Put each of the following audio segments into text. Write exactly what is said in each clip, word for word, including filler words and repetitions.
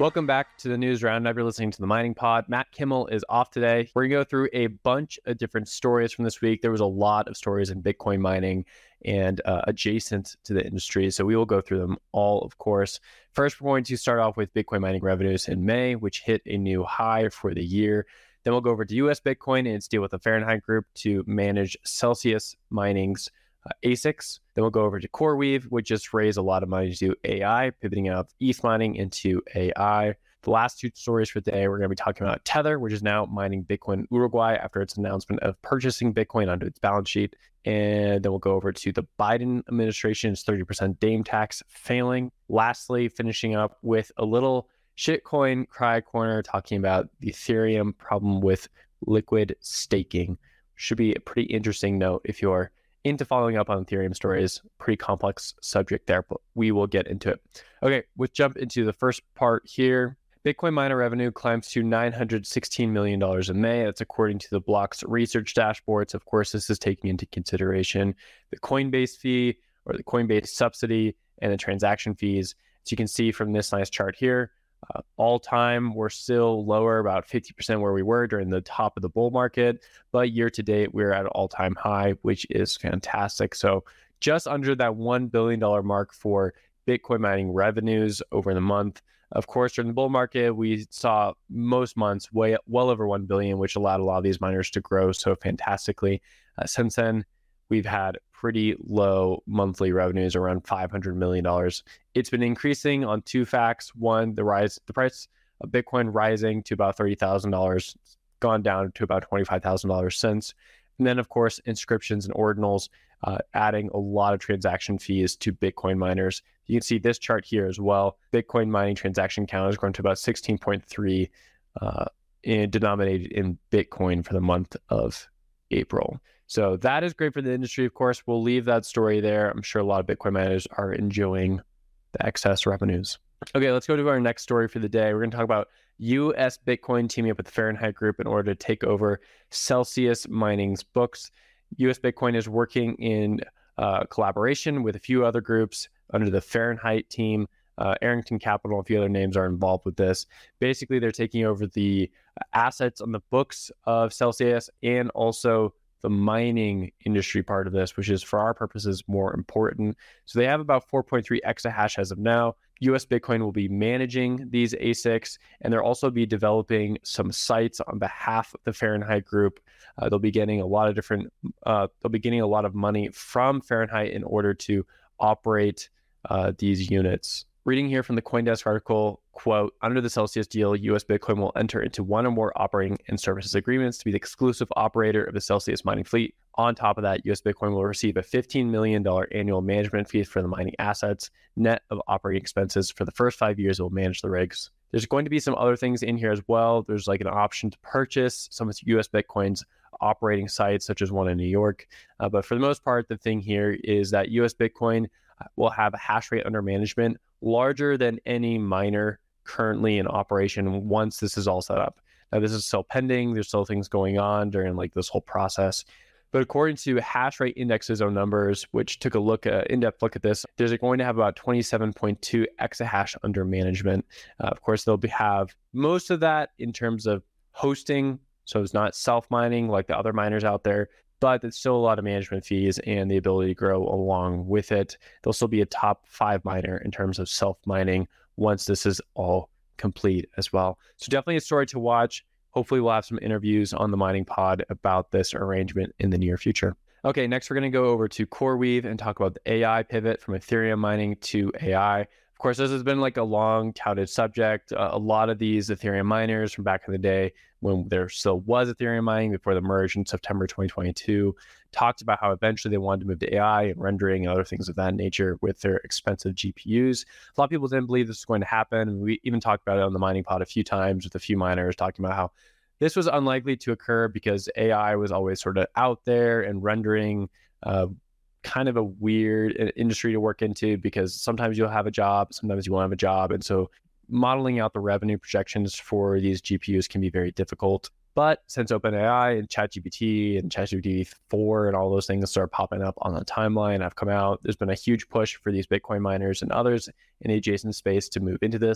Welcome back to the News Roundup. You're listening to the Mining Pod. Matt Kimmel is off today. We're going to go through a bunch of different stories from this week. There was a lot of stories in Bitcoin mining and uh, adjacent to the industry, so we will go through them all, of course. First, we're going to start off with Bitcoin mining revenues in May, which hit a new high for the year. Then we'll go over to U S Bitcoin and its deal with the Fahrenheit Group to manage Celsius Mining's uh, A S I Cs. Then we'll go over to CoreWeave, which just raised a lot of money to A I, pivoting out of E T H mining into A I. The last two stories for today, we're going to be talking about Tether, which is now mining Bitcoin in Uruguay after its announcement of purchasing Bitcoin onto its balance sheet. And then we'll go over to the Biden administration's thirty percent Dame tax failing. Lastly, finishing up with a little shitcoin cry corner, talking about the Ethereum problem with liquid staking. Should be a pretty interesting note if you're into following up on Ethereum stories. Pretty complex subject there, but we will get into it. Okay, let's jump into the first part here. Bitcoin miner revenue climbs to nine hundred sixteen million dollars in May. That's according to the Block's research dashboards. Of course, this is taking into consideration the Coinbase fee or the Coinbase subsidy and the transaction fees. As you can see from this nice chart here, uh, all time, we're still lower, about fifty percent where we were during the top of the bull market. But year to date, we're at an all-time high, which is fantastic. So just under that one billion dollars mark for Bitcoin mining revenues over the month. Of course, during the bull market, we saw most months way well over one billion dollars, which allowed a lot of these miners to grow so fantastically. Uh, since then, we've had pretty low monthly revenues, around five hundred million dollars. It's been increasing on two facts. One, the rise, the price of Bitcoin rising to about thirty thousand dollars. It's gone down to about twenty-five thousand dollars since. And then, of course, inscriptions and ordinals, uh, adding a lot of transaction fees to Bitcoin miners. You can see this chart here as well. Bitcoin mining transaction count has grown to about sixteen point three uh, in, denominated in Bitcoin for the month of April. So that is great for the industry, of course. We'll leave that story there. I'm sure a lot of Bitcoin miners are enjoying the excess revenues. Okay, let's go to our next story for the day. We're going to talk about U S Bitcoin teaming up with the Fahrenheit Group in order to take over Celsius Mining's books. U S Bitcoin is working in uh, collaboration with a few other groups under the Fahrenheit team. Uh, Arrington Capital, a few other names are involved with this. Basically, they're taking over the assets on the books of Celsius and also the mining industry part of this, which is for our purposes more important. So they have about four point three exahash as of now. U S Bitcoin will be managing these A S I Cs, and they'll also be developing some sites on behalf of the Fahrenheit Group. Uh, they'll be getting a lot of different, uh, they'll be getting a lot of money from Fahrenheit in order to operate uh, these units. Reading here from the CoinDesk article, quote, under the Celsius deal, U S Bitcoin will enter into one or more operating and services agreements to be the exclusive operator of the Celsius mining fleet. On top of that, U S Bitcoin will receive a fifteen million dollars annual management fee for the mining assets, net of operating expenses. For the first five years, it will manage the rigs. There's going to be some other things in here as well. There's like an option to purchase some of U S Bitcoin's operating sites, such as one in New York. Uh, but for the most part, the thing here is that U S Bitcoin will have a hash rate under management larger than any miner currently in operation once this is all set up. Now, this is still pending. There's still things going on during like this whole process. But according to Hash Rate Index's own numbers, which took a look at in-depth look at this, there's going to have about twenty-seven point two exahash under management. Uh, of course, they'll be, have most of that in terms of hosting. So it's not self-mining like the other miners out there, but it's still a lot of management fees and the ability to grow along with it. They'll still be a top five miner in terms of self-mining once this is all complete as well. So definitely a story to watch. Hopefully we'll have some interviews on the Mining Pod about this arrangement in the near future. Okay, next we're going to go over to CoreWeave and talk about the A I pivot from Ethereum mining to A I. Of course, this has been like a long touted subject. Uh, a lot of these Ethereum miners from back in the day when there still was Ethereum mining before the merge in September twenty twenty-two talked about how eventually they wanted to move to A I and rendering and other things of that nature with their expensive G P Us. A lot of people didn't believe this was going to happen. And we even talked about it on the Mining Pod a few times with a few miners talking about how this was unlikely to occur because A I was always sort of out there and rendering uh, kind of a weird industry to work into because sometimes you'll have a job, sometimes you won't have a job. And so modeling out the revenue projections for these G P Us can be very difficult. But since OpenAI and ChatGPT and ChatGPT four and all those things start popping up on the timeline have come out, there's been a huge push for these Bitcoin miners and others in the adjacent space to move into this.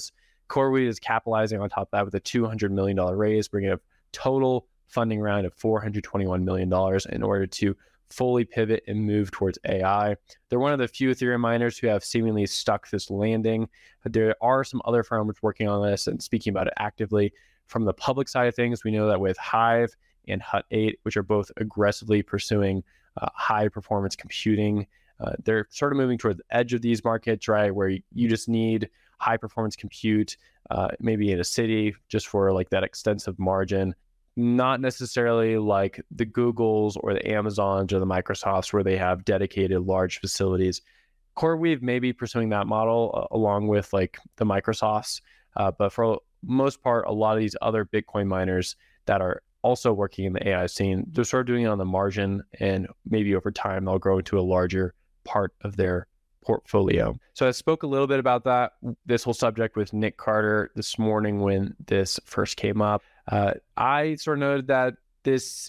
CoreWeave is capitalizing on top of that with a two hundred million dollars raise, bringing a total funding round of four hundred twenty-one million dollars in order to fully pivot and move towards A I. They're one of the few Ethereum miners who have seemingly stuck this landing. There are some other firms working on this and speaking about it actively. From the public side of things, we know that with Hive and Hut eight, which are both aggressively pursuing uh, high performance computing, uh, they're sort of moving toward the edge of these markets, right? Where you just need high performance compute, uh, maybe in a city, just for like that extensive margin. Not necessarily like the Googles or the Amazons or the Microsofts where they have dedicated large facilities. CoreWeave may be pursuing that model uh, along with like the Microsofts, uh, but for most part, a lot of these other Bitcoin miners that are also working in the A I scene, they're sort of doing it on the margin, and maybe over time they'll grow into a larger part of their portfolio. So I spoke a little bit about that, this whole subject with Nick Carter this morning when this first came up. Uh, I sort of noted that this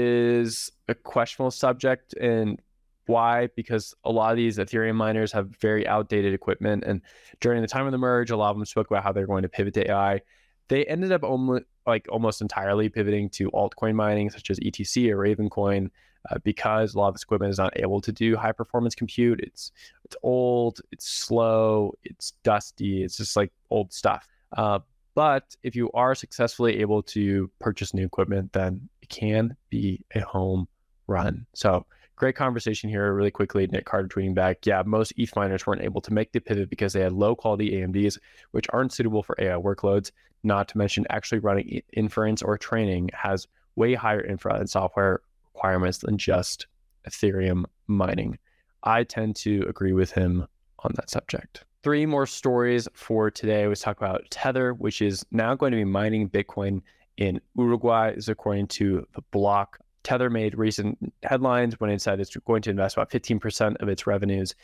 is a questionable subject, and why? Because a lot of these Ethereum miners have very outdated equipment, and during the time of the merge, a lot of them spoke about how they're going to pivot to A I. They ended up almost like almost entirely pivoting to altcoin mining, such as E T C or Ravencoin, uh, because a lot of this equipment is not able to do high performance compute. It's it's old, it's slow, it's dusty, it's just like old stuff. Uh, But if you are successfully able to purchase new equipment, then it can be a home run. So great conversation here really quickly. Nick Carter tweeting back, yeah, most E T H miners weren't able to make the pivot because they had low quality A M Ds, which aren't suitable for A I workloads. Not to mention actually running inference or training has way higher infra and software requirements than just Ethereum mining. I tend to agree with him on that subject. Three more stories for today. Let's talk about Tether, which is now going to be mining Bitcoin in Uruguay, is according to the Block. Tether made recent headlines when it said it's going to invest about fifteen percent of its revenues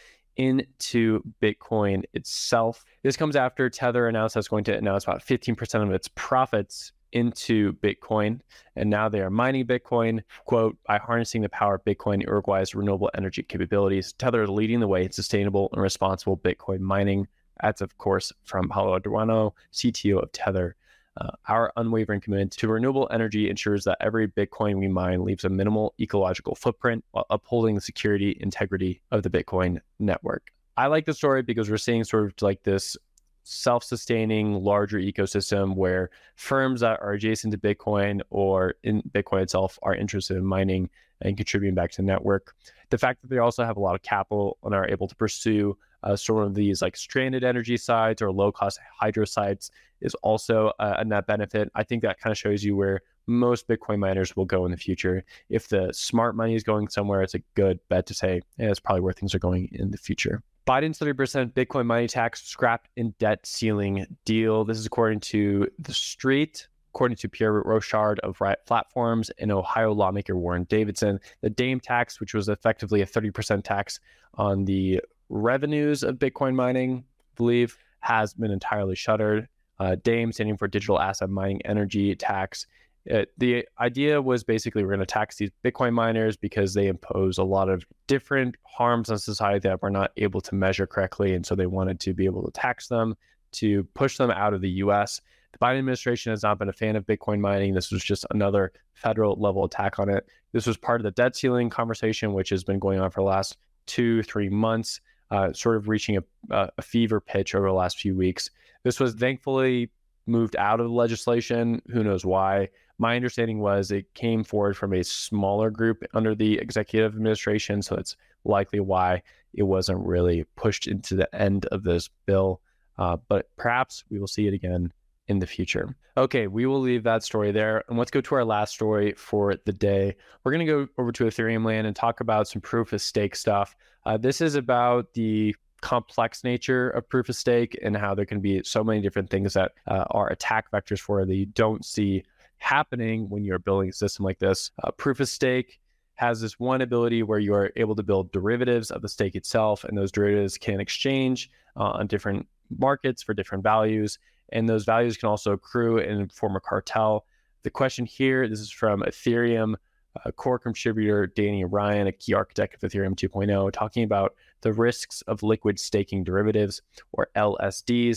into Bitcoin itself. This comes after Tether announced that it's going to announce about fifteen percent of its profits into Bitcoin, and now they are mining Bitcoin, quote, by harnessing the power of Bitcoin, Uruguay's renewable energy capabilities. Tether is leading the way in sustainable and responsible Bitcoin mining. That's, of course, from Paulo Arduino, C T O of Tether. Uh, our unwavering commitment to renewable energy ensures that every Bitcoin we mine leaves a minimal ecological footprint while upholding the security integrity of the Bitcoin network. I like the story because we're seeing sort of like this self-sustaining larger ecosystem where firms that are adjacent to Bitcoin or in Bitcoin itself are interested in mining and contributing back to the network. The fact that they also have a lot of capital and are able to pursue uh, sort of these like stranded energy sites or low-cost hydro sites is also a, a net benefit. I think that kind of shows you where most Bitcoin miners will go in the future. If the smart money is going somewhere, it's a good bet to say, yeah, it's probably where things are going in the future. Biden's thirty percent Bitcoin mining tax scrapped in debt ceiling deal. This is according to The Street. According to Pierre Rochard of Riot Platforms and Ohio lawmaker Warren Davidson, the Dame tax, which was effectively a thirty percent tax on the revenues of Bitcoin mining, I believe, has been entirely shuttered. Uh, Dame, standing for Digital Asset Mining Energy Tax. It, the idea was basically we're going to tax these Bitcoin miners because they impose a lot of different harms on society that we're not able to measure correctly. And so they wanted to be able to tax them to push them out of the U S. The Biden administration has not been a fan of Bitcoin mining. This was just another federal level attack on it. This was part of the debt ceiling conversation, which has been going on for the last two, three months, uh, sort of reaching a, a fever pitch over the last few weeks. This was thankfully moved out of the legislation. Who knows why? My understanding was it came forward from a smaller group under the executive administration, so that's likely why it wasn't really pushed into the end of this bill. Uh, but perhaps we will see it again in the future. Okay, we will leave that story there. And let's go to our last story for the day. We're going to go over to Ethereum land and talk about some proof of stake stuff. Uh, this is about the complex nature of proof of stake and how there can be so many different things that uh, are attack vectors for it that you don't see happening when you're building a system like this. Uh, proof of stake has this one ability where you are able to build derivatives of the stake itself, and those derivatives can exchange uh, on different markets for different values, and those values can also accrue and form a cartel. The question here, this is from Ethereum uh, core contributor Danny Ryan, a key architect of Ethereum two point oh, talking about the risks of liquid staking derivatives, or L S Ds.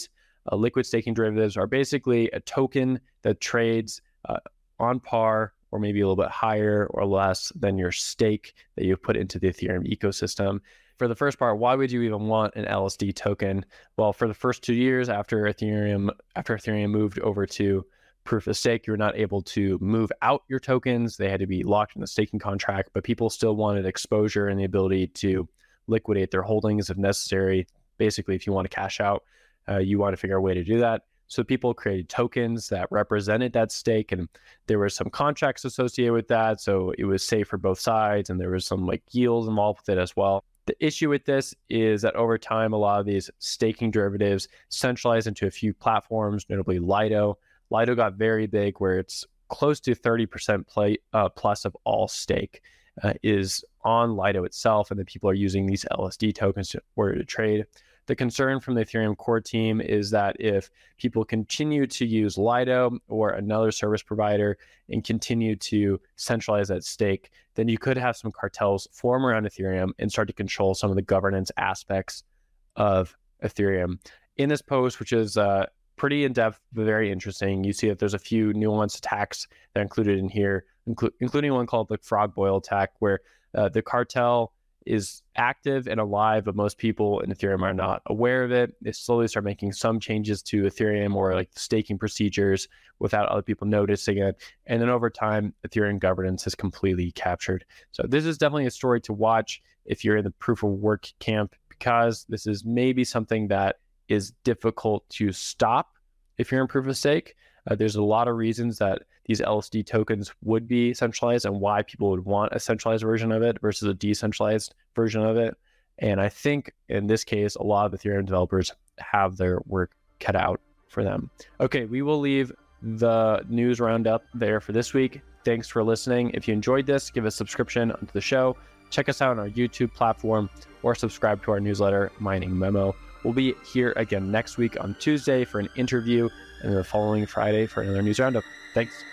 Uh, liquid staking derivatives are basically a token that trades uh, on par or maybe a little bit higher or less than your stake that you've put into the Ethereum ecosystem. For the first part, why would you even want an L S D token? Well, for the first two years after Ethereum, after Ethereum moved over to proof of stake, you were not able to move out your tokens. They had to be locked in the staking contract, but people still wanted exposure and the ability to liquidate their holdings if necessary. Basically, if you want to cash out, uh, you want to figure out a way to do that. So people created tokens that represented that stake, and there were some contracts associated with that. So it was safe for both sides, and there was some like yields involved with it as well. The issue with this is that over time, a lot of these staking derivatives centralize into a few platforms, notably Lido. Lido got very big, where it's close to thirty percent play, uh, plus of all stake uh, is on Lido itself, and then people are using these L S D tokens to, in order to trade. The concern from the Ethereum core team is that if people continue to use Lido or another service provider and continue to centralize that stake, then you could have some cartels form around Ethereum and start to control some of the governance aspects of Ethereum. In this post, which is uh, pretty in-depth, but very interesting, you see that there's a few nuanced attacks that are included in here, inclu- including one called the Frog Boil attack, where uh, the cartel is active and alive, but most people in Ethereum are not aware of it. They slowly start making some changes to Ethereum or like staking procedures without other people noticing it. And then over time, Ethereum governance is completely captured. So this is definitely a story to watch if you're in the proof of work camp, because this is maybe something that is difficult to stop if you're in proof of stake. Uh, there's a lot of reasons that these L S D tokens would be centralized and why people would want a centralized version of it versus a decentralized version of it. And I think in this case, a lot of Ethereum developers have their work cut out for them. Okay, we will leave the news roundup there for this week. Thanks for listening. If you enjoyed this, give a subscription onto the show. Check us out on our YouTube platform or subscribe to our newsletter, Mining Memo. We'll be here again next week on Tuesday for an interview, and then the following Friday for another news roundup. Thanks.